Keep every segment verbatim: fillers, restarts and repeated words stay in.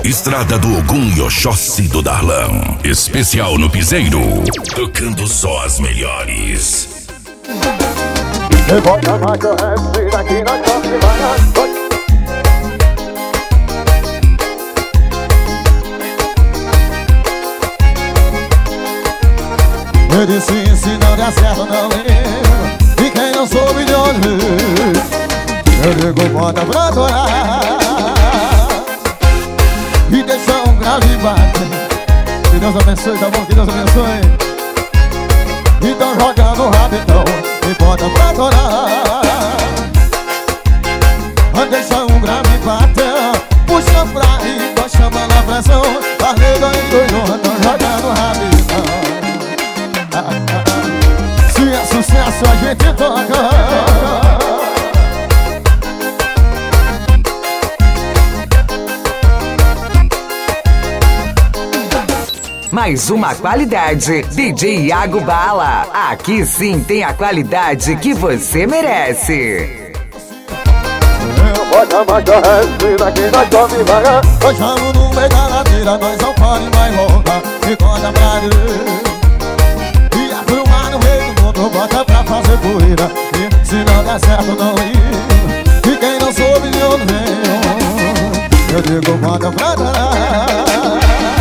Estrada do Ogum e Oxóssi do Darlan. Especial no Piseiro. Tocando só as melhores. Eu vou chamar que o resto daqui na costa e vai na costa. Eu disse, se não der certo não ligo, e quem não soube de onde eu ligo, bota pra torar e deixa um grave bater. Que Deus abençoe, tá bom? Que Deus abençoe. Então joga no rabetão e bota pra torar. Deixa um grave bater, puxa pra riba, chama na pressão. A nega e doido, então joga no rabetão. Se é sucesso a gente toca. Mais uma qualidade, D J Iago Bala. Aqui sim tem a qualidade que você merece. Pode chamar que o resto daqui nós come vaga. Nós vamos no meio da ladeira, nós não pode mais voltar. E conta pra Deus. Bota pra fazer poeira, e se não der certo não ir. E quem não soube de onde veio, eu digo bota pra dar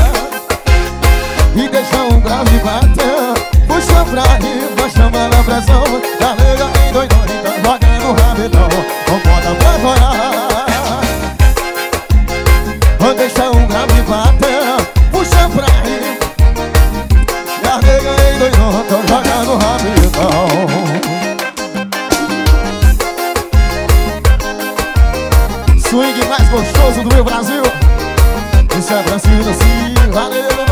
e deixa um grave bater. Puxa pra riba, chama na pressão. Da nega e doidão, então joga no rabetão. Não bota pra torar. Deixa um grave bater. Puxa pra riba. Da nega e doidão, então joga no rabetão. Swing mais gostoso do meu Brasil. Isso é Brasil, assim, valeu.